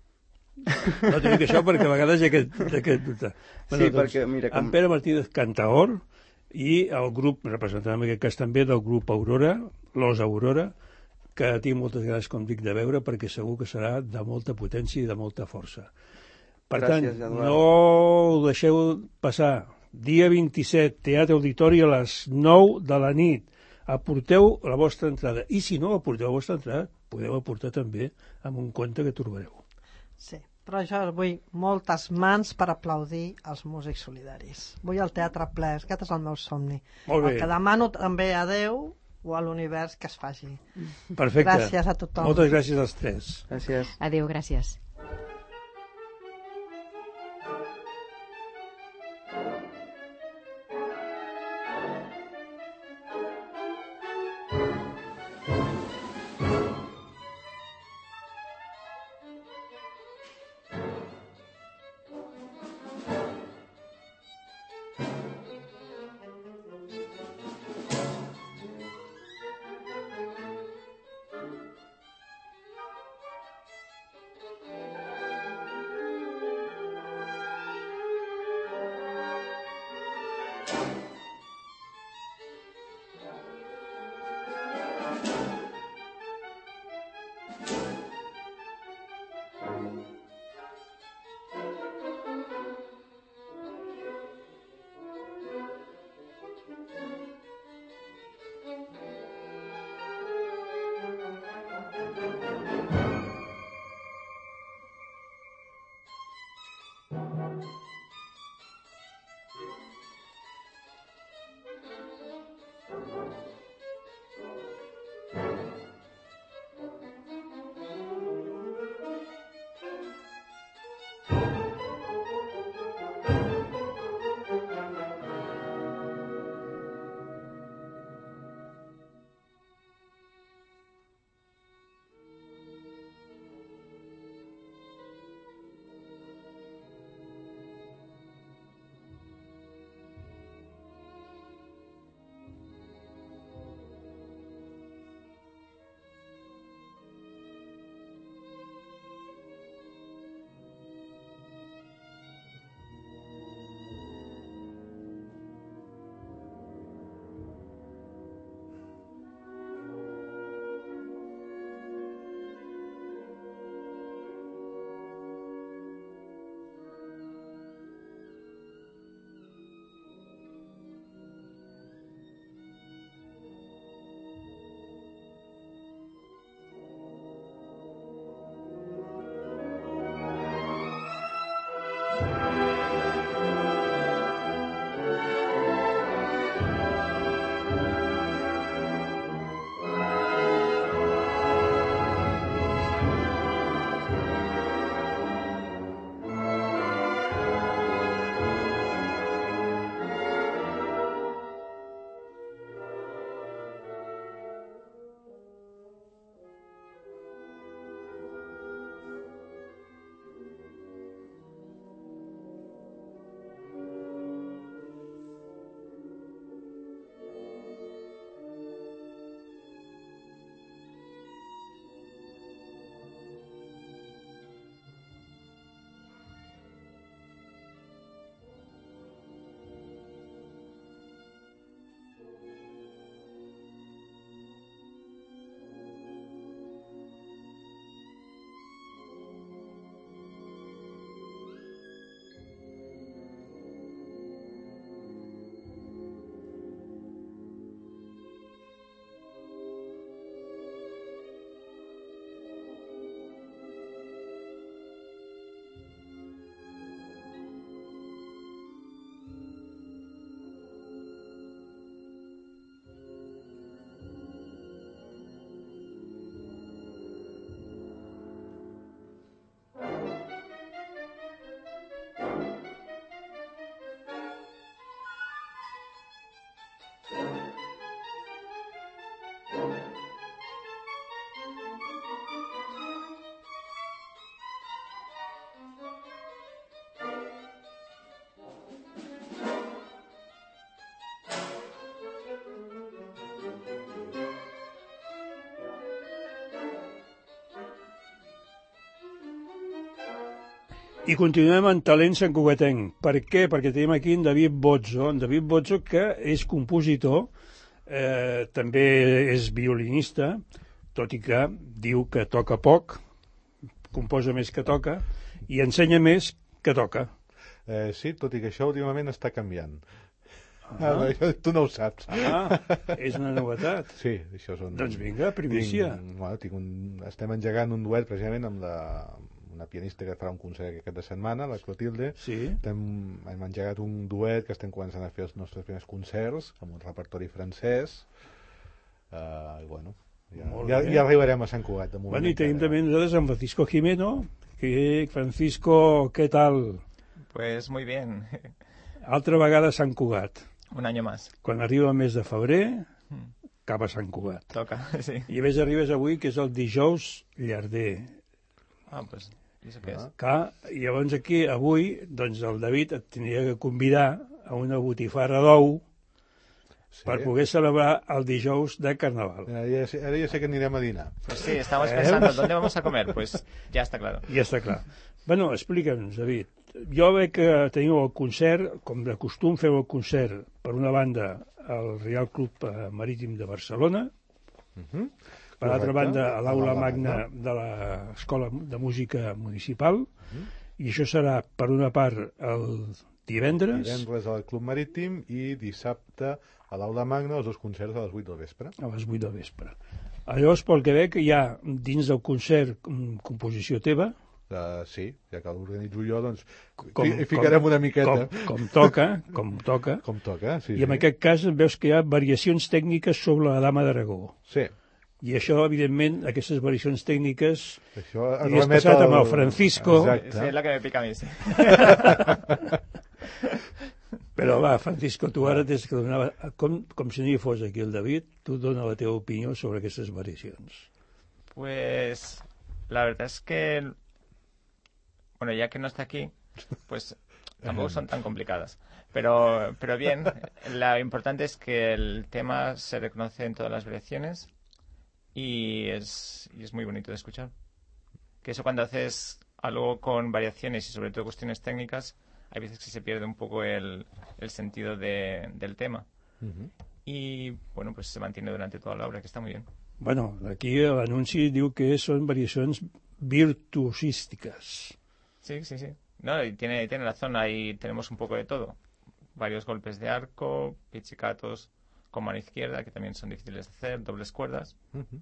No t'ho dic això perquè a vegades hi ha aquest dubte. Sí, perquè, mira... En Pere Martínez, cantaor, i el grup, representant en aquest cas també, del grup Aurora, l'Os Aurora, que tinc moltes ganes, com dic, de veure, perquè segur que serà de molta potència i de molta força. Per tant, no ho deixeu passar. Dia 27, Teatre Auditori a les 9 de la nit. Aporteu la vostra entrada. I si no aporteu la vostra entrada, podeu aportar també amb un conte que trobareu. Sí, però jo vull moltes mans per aplaudir els músics solidaris. Vull el teatre ple, aquest és el meu somni. Molt bé. El que demano també a Déu o a l'univers que es faci. Perfecte. Gràcies a tothom. Moltes gràcies als tres. Gràcies. Adéu, gràcies. I continuem en talent santcugatenc. Per què? Perquè tenim aquí en David Bozzo. En David Bozzo, que és compositor, també és violinista, tot i que diu que toca poc, composa més que toca, i ensenya més que toca. Sí, tot i que això últimament està canviant. Tu no ho saps. És una novetat. Sí, això són... Doncs vinga, primícia. Estem engegant un duet precisament amb una pianista que farà un concert aquesta setmana, la Clotilde. Sí. Hem engegat un duet que estem començant a fer els nostres primers concerts amb un repertori francès. I bueno, ja arribarem a Sant Cugat. Bueno, i tenim també nosaltres en Francisco Jimeno. Francisco, ¿qué tal? Pues muy bien. Altra vegada a Sant Cugat. Un año más. Quan arriba el mes de febrer, cap a Sant Cugat. Toca, sí. I a més arribes avui, que és el dijous llarder. Pues, i això què és? I llavors aquí, avui, doncs el David et tindria que convidar a una botifarra d'ou per poder celebrar el dijous de Carnaval. Ara ja sé que anirem a dinar. Pues sí, estamos pensando, ¿dónde vamos a comer? Pues ya está claro. Ja està clar. Bueno, explica'ns, David. Jo veig que teniu el concert, com de costum feu el concert, per una banda, al Real Club Marítim de Barcelona, per l'altra banda, a l'Aula Magna de l'Escola de Música Municipal, i això serà, per una part, el divendres... Divendres al Club Marítim i dissabte a l'Aula Magna, els dos concerts a les 8 del vespre. A les 8 del vespre. Llavors, pel que veig, hi ha dins del concert composició teva. Sí, ja que l'organitzo jo, doncs hi ficarem una miqueta. Com toca. Com toca, sí. I en aquest cas veus que hi ha variacions tècniques sobre la Dama d'Aragó. Sí. I això, evidentment, aquestes variacions tècniques li has passat amb el Francisco. Exacte. Sí, és la que me pica a mi, sí. Però va, Francisco, tu ara tens que donar... Com si no hi fos aquí el David, tu dona la teva opinió sobre aquestes variacions. Pues la verdad es que... Bueno, ya que no está aquí, pues tampoco son tan complicadas. Pero bien, lo importante es que el tema se reconoce en todas las variaciones y es muy bonito de escuchar. Que eso cuando haces algo con variaciones y sobre todo cuestiones técnicas, hay veces que se pierde un poco el sentido del tema. Y bueno, pues se mantiene durante toda la obra, que está muy bien. Bueno, aquí l'anunci diu que són variacions virtuosístiques. Sí. No, y tiene razón, ahí tenemos un poco de todo. Varios golpes de arco, pizzicatos con mano izquierda, que también son difíciles de hacer, dobles cuerdas.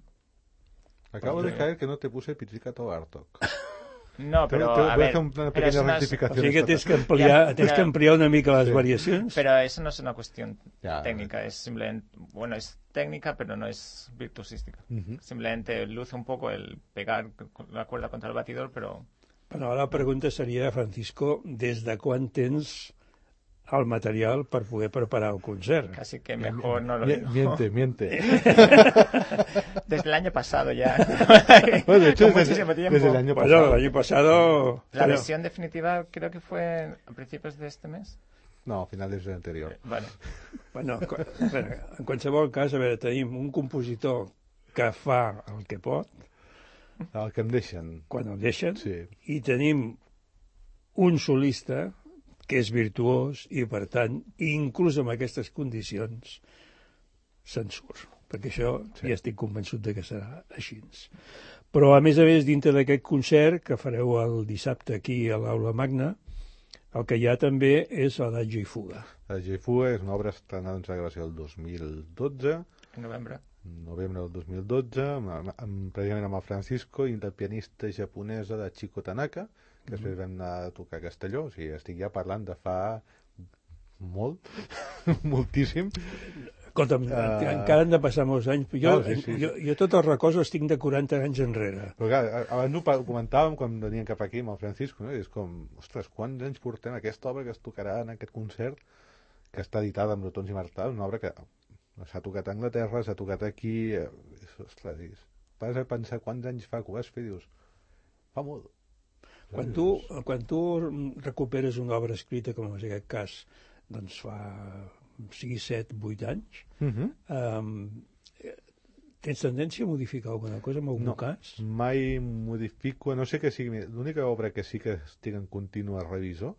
Acabo de caer que no te puse pizzicato Bartók. No, pero a ver... Una pequeña rectificación. O sigui que tens que ampliar una mica les variacions. Pero eso no es una cuestión técnica, es simplemente... Bueno, es técnica, pero no es virtuosística. Simplemente luce un poco el pegar la cuerda contra el batidor, pero... Bueno, ara la pregunta seria, Francisco, des de quan tens el material per poder preparar el concert? Casi que mejor no lo digo. Miente. Desde el año pasado ya. Bueno, de hecho, muchísimo tiempo. Desde el año pasado. Bueno, el año pasado... La versión definitiva creo que fue a principios de este mes. No, a finales del anterior. Vale. Bueno, en qualsevol cas, a veure, tenim un compositor que fa el que pot, el que em deixen. Quan el deixen. Sí. I tenim un solista que és virtuós i, per tant, inclús amb aquestes condicions, se'n surt. Perquè això ja estic convençut de que serà així. Però, a més, dintre d'aquest concert que fareu el dissabte aquí a l'Aula Magna, el que hi ha també és l'Adagio i Fuga. L'Adagio i Fuga és una obra estrenada en gravació el 2012. En novembre del 2012, precisament amb el Francisco i la pianista japonesa de Chico Tanaka, que després vam anar a tocar a Castelló. O sigui, estic ja parlant de fa moltíssim. Escolta'm, encara han de passar molts anys. Jo tot el recordo estic de 40 anys enrere. Però clar, abans ho comentàvem quan veníem cap aquí amb el Francisco, no? I és com, ostres, quants anys portem aquesta obra que es tocarà en aquest concert, que està editada amb Brotons i Martals, una obra que s'ha tocat a Anglaterra, s'ha tocat aquí... Ostres, vas a pensar quants anys fa que ho vas fer, dius, fa molt. Quan tu recuperes una obra escrita, com és aquest cas, doncs fa 6, 7, 8 anys, Tens tendència a modificar alguna cosa en algun cas? No, mai modifico, no sé què sigui. L'única obra que sí que estic en contínua revisió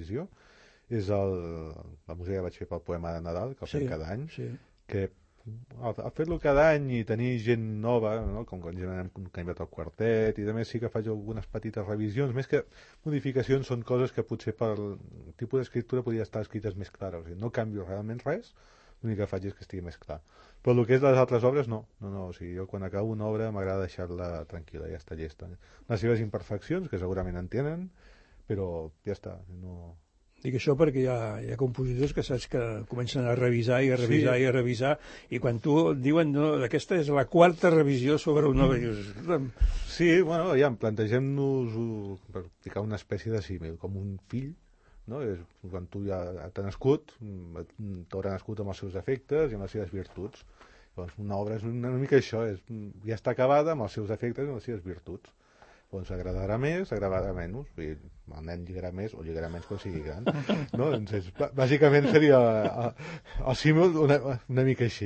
és la música que vaig fer pel poema de Nadal, que el fem cada any, que al fer-lo cada any i tenir gent nova, no? Com quan hem canviat el quartet i també sí que faig algunes petites revisions, més que modificacions són coses que potser pel tipus d'escriptura podria estar escrites més clares, o sigui, no canvio realment res, l'únic que faig és que estigui més clar. Però el que és les altres obres no, o sigui, jo quan acabo una obra m'agrada deixar-la tranquil·la, ja està llesta. Les seves imperfeccions, que segurament en tenen, però ja està, no... Dic això perquè hi ha compositors que saps que comencen a revisar i a revisar i a revisar, i quan tu et diuen no, aquesta és la quarta revisió sobre una obra, dius... Sí, bueno, ja plantegem-nos per ficar una espècie de símil, com un fill, no? És, quan tu ja t'has nascut, t'haurà nascut amb els seus defectes i amb les seves virtuts. Llavors, una obra és una mica això, ja està acabada amb els seus defectes i amb les seves virtuts. Doncs agradarà més, agradarà menys. El nen lligarà més o lligarà menys quan sigui gran. No? Doncs bàsicament seria el símil una mica així.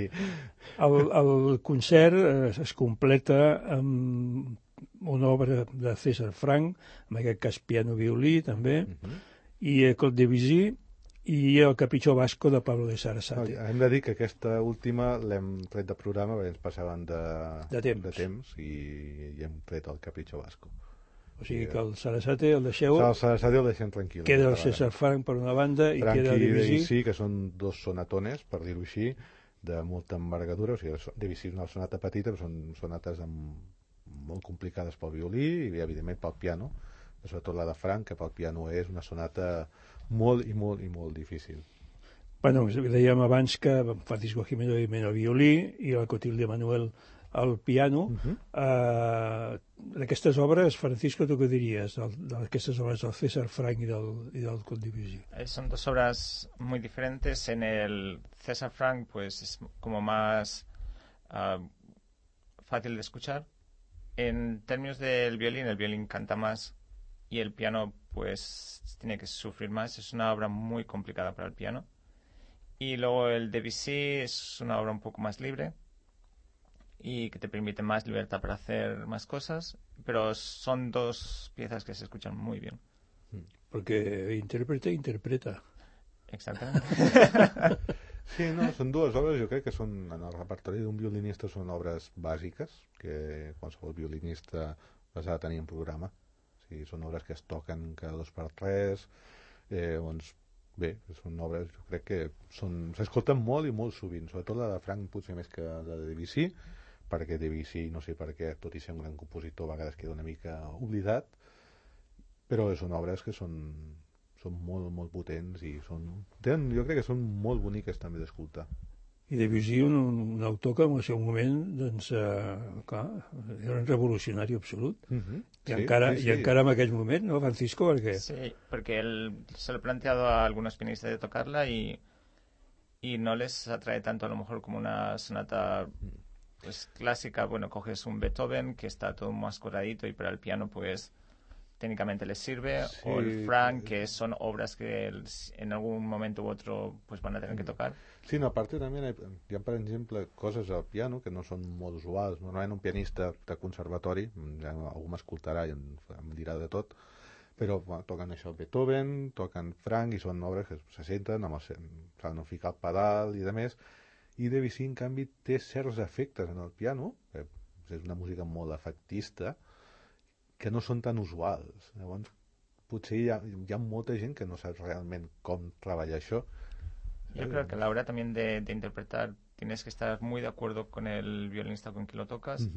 El concert es completa amb una obra de César Frank, en aquest cas piano-violí també, i Claude Debussy, i el Capricho Vasco de Pablo de Sarasate. Hem de dir que aquesta última l'hem tret de programa perquè ens passaven de temps i hem tret el Capricho Vasco. O sigui que el Sarasate el deixeu... El Sarasate el deixem tranquil. Queda el César Frank per una banda i queda Debussy. Debussy, que són dos sonatones, per dir-ho així, de molta envergadura. O sigui, Debussy és una sonata petita, però són sonates molt complicades pel violí i, evidentment, pel piano. Sobretot la de Frank, que pel piano és una sonata molt i molt difícil. Bueno, dèiem abans que Francisco Gimeno al violí i el Cotilde Manuel al piano. D'aquestes obres, Francisco, tu què diries d'aquestes obres del César Frank i del Claude Debussy? Son dos obras muy diferentes. En el César Frank pues es como más fácil de escuchar. En términos del violín, el violín canta más y el piano pues tiene que sufrir más. Es una obra muy complicada para el piano. Y luego el Debussy es una obra un poco más libre y que te permite más libertad para hacer más cosas, pero son dos piezas que se escuchan muy bien. Porque interpreta. Exactamente. Sí, no, són dues obres, jo crec que són, en el repertori d'un violinista són obres bàsiques, que qualsevol violinista les ha de tenir en programa. Sí, són obres que es toquen cada 2x3, doncs bé, són obres, jo crec que s'escolten molt i molt sovint, sobretot la de Frank potser més que la de Debussy, perquè Debussy, no sé per què, tot i ser un gran compositor, a vegades queda una mica oblidat, però són obres que són molt potents i jo crec que són molt boniques també d'escoltar. I Debussy, un autor que en el seu moment, doncs, clar, era un revolucionari absolut. I encara en aquell moment, ¿no, Francisco? Sí, porque él se lo ha planteado a algunos pianistas de tocarla y no les atrae tanto a lo mejor como una sonata pues clásica. Bueno, coges un Beethoven que está todo más coradito y para el piano pues técnicamente les sirve, o el Frank, que son obras que en algún momento u otro pues van a tener que tocar. Sí, no, aparte també hi ha, per exemple, coses al piano que no són molt usuals. Normalment un pianista de conservatori, ja algú m'escoltarà i em dirà de tot, però toquen això Beethoven, toquen Frank, i són obres que se senten, s'han de ficar el pedal i de més, i Debussy, en canvi, té certs efectes en el piano, és una música molt efectista, que no són tan usuals. Llavors, potser hi ha molta gent que no sap realment com treballar això. Yo creo que a la hora también de interpretar tienes que estar muy de acuerdo con el violinista con quien lo tocas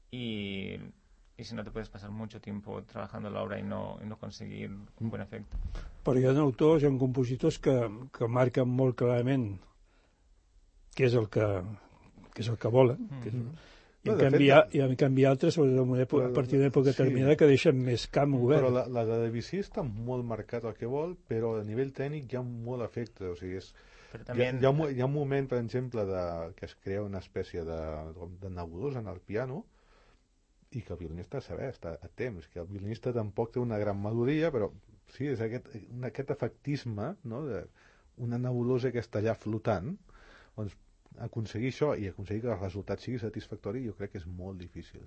y si no te puedes pasar mucho tiempo trabajando la obra y no conseguir un buen efecte. Però hi ha autors, hi ha compositors que marquen molt clarament què és el que volen, i en canvi altres, sobretot a partir d'una època determinada, que deixen més camp obert. Però la de Debussy està molt marcat el que vol, però a nivell tècnic hi ha molt efecte, o sigui, hi ha un moment, per exemple, que es crea una espècie de nebulosa en el piano i que el violinista ha de saber estar a temps, que el violinista tampoc té una gran melodia, però sí, és aquest efectisme, no?, una nebulosa que està allà flotant, doncs aconseguir això i aconseguir que el resultat sigui satisfactori, jo crec que és molt difícil.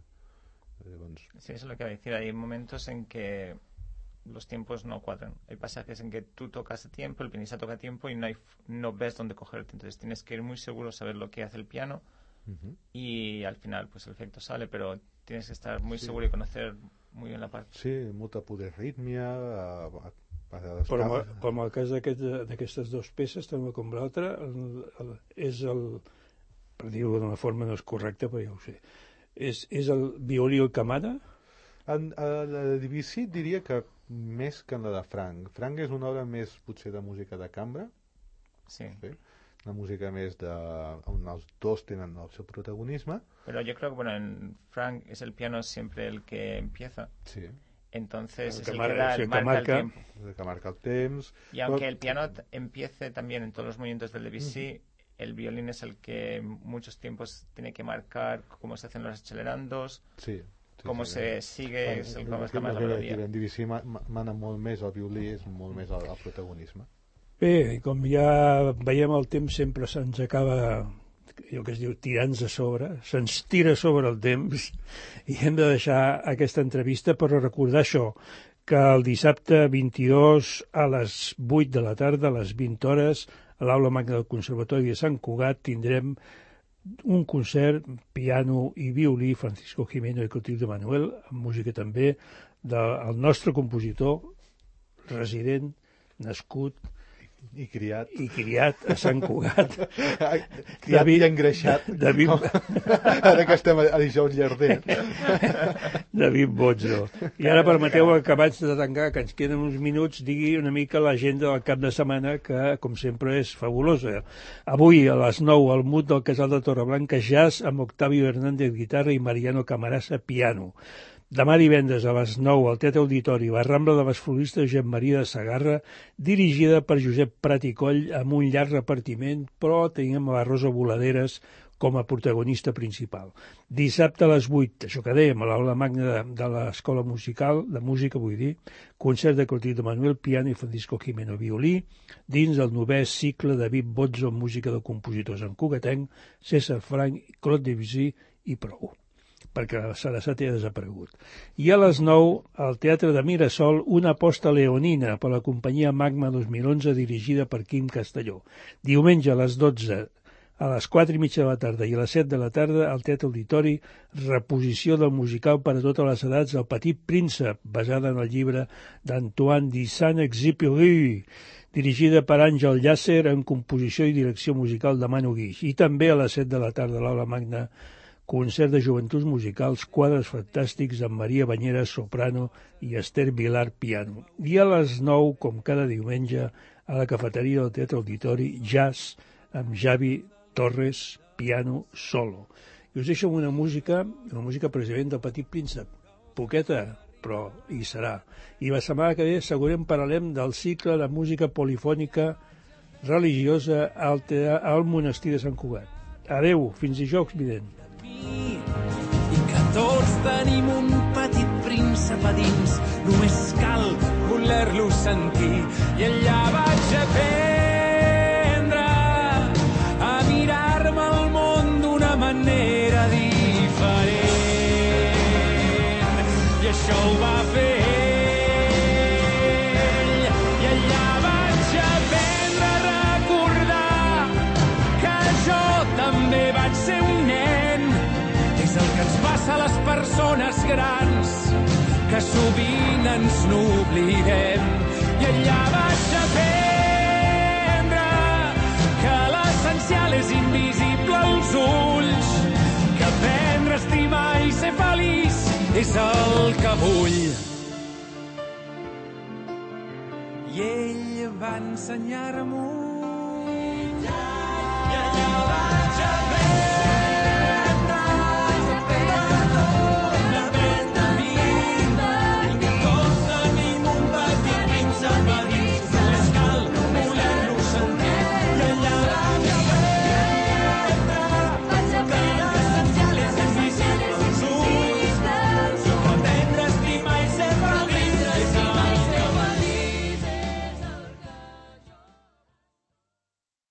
Sí, eso es lo que voy a decir. Hay momentos en que los tiempos no cuadran. Hay pasajes en que tú tocas a tiempo, el pianista toca a tiempo y no ves dónde cogerte. Entonces tienes que ir muy seguro, saber lo que hace el piano y al final pues el efecto sale, pero tienes que estar muy seguro y conocer muy bien la part. Sí, molta poder rítmia, però en el cas d'aquestes dues peces, tant una com l'altra, és per dir-ho d'una forma no és correcta, però ja ho sé, és el violí o el camara? En la de Debussy diria que més que en la de Franck. Franck és una obra més potser de música de cambra, una música més on els dos tenen el seu protagonisme. Pero yo creo que en Franck es el piano siempre el que empieza. Sí. Entonces es el que marca el tiempo. El que marca el temps. Y aunque el piano empiece también en todos los movimientos del Debussy, el violín es el que muchos tiempos tiene que marcar cómo se hacen los accelerandos, cómo se sigue, és el que marca més la melodia. En Debussy mana molt més el violí, és molt més el protagonisme. Bé, com ja veiem, el temps sempre se'ns acaba, allò que es diu, tirant-nos a sobre, se'ns tira sobre el temps, i hem de deixar aquesta entrevista per recordar això, que el dissabte 22 a les 8 de la tarda, a les 20 hores, a l'Aula Magna del Conservatori de Sant Cugat, tindrem un concert, piano i violí, Francisco Gimeno i Clotilde Manuel, amb música també del nostre compositor, resident, nascut i criat a Sant Cugat, criat i engreixat ara que estem a dijous llarder, David Bozzo. I ara permeteu que abans de tancar, que ens queden uns minuts, digui una mica l'agenda del cap de setmana, que com sempre és fabulosa. Avui a les 9 al MUT del Casal de Torreblanca, jazz amb Octavio Hernández guitarra i Mariano Camarasa piano. Demà divendres a les 9 al Teatre Auditori, la Rambla de les Floristes Josep Maria de Sagarra, dirigida per Josep Prat i Coll, amb un llarg repartiment, però tenim a la Rosa Voladeres com a protagonista principal. Dissabte a les 8, això que dèiem, a l'Aula Magna de l'Escola Musical, de música vull dir, concert de Clotilde Manuel, piano i Francisco Gimeno, violí, dins del 9è cicle de David Bozzo amb música de compositors en cugatenc, César Franck, Claude Debussy i prou, perquè la Sarasate ha desaparegut. I a les 9, al Teatre de Mirasol, una aposta leonina per la companyia Magma 2011 dirigida per Quim Castelló. Diumenge a les 12, a les 4:30 de la tarda i a les 7 de la tarda al Teatre Auditori, reposició del musical per a totes les edats El Petit Príncep, basada en el llibre d'Antoine de Saint-Exupéry, dirigida per Àngel Llàcer en composició i direcció musical de Manu Guix. I també a les 7 de la tarda a l'Aula Magna, concert de joventuts musicals, quadres fantàstics amb Maria Banyera, soprano, i Esther Vilar, piano. I a les 9, com cada diumenge, a la cafeteria del Teatre Auditori, jazz amb Javi Torres, piano, solo. I us deixo una música precisament del Petit Príncep. Poqueta, però hi serà. I la setmana que ve segurament parlarem del cicle de música polifònica religiosa al monestir de Sant Cugat. Adeu, fins dijous vinent. I que tots tenim un petit príncep a dins, només cal voler-lo sentir. I allà vaig aprendre a mirar-me el món d'una manera diferent. I això ho va fer ell. I allà vaig aprendre a recordar que jo també vaig ser un nen. És el que ens passa a les persones grans, que sovint ens n'oblidem. I allà vaig aprendre que l'essencial és invisible als ulls, que aprendre a estimar i ser feliç és el que vull. I ell va ensenyar-m'ho